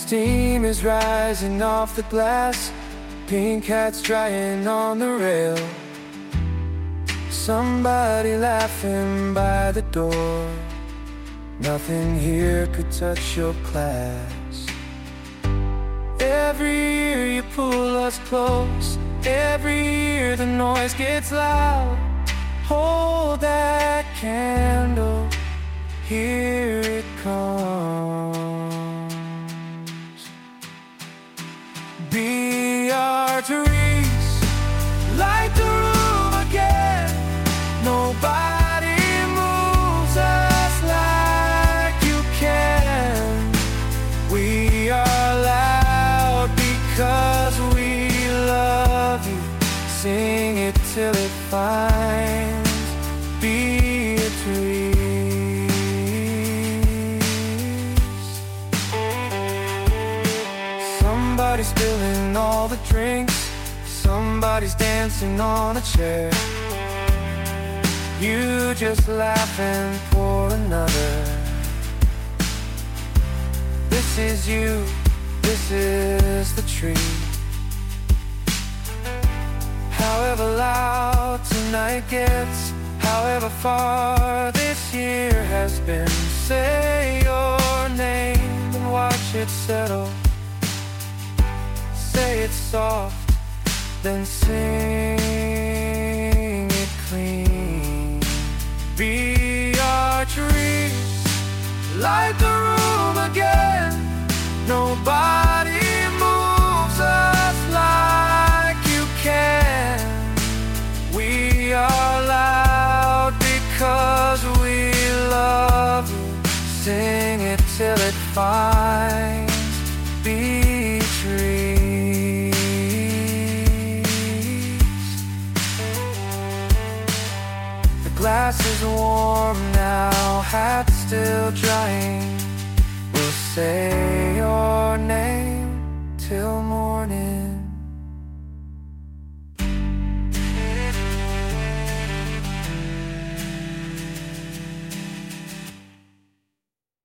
Steam is rising off the glass, pink hats drying on the rail. Somebody laughing by the door. Nothing here could touch your class. Every year you pull us close, every year the noise gets loud. Hold that candle, here it comes. Beatrice, light the room again. Nobody moves us like you can. We are loud because we love you. Sing it till it finds Beatrice. Somebody's spilling all the drinks, somebody's dancing on a chair. You just laugh and pour another. This is you, this is the tree. However loud tonight gets, however far this year has been, say your name and watch it settle. Say it soft, then sing it clean. Beatrice, light the room again. Nobody moves us like you can. We are loud because we love you. Sing it till it finds Beatrice. The glass is warm now, hat still drying. We'll say your name till morning.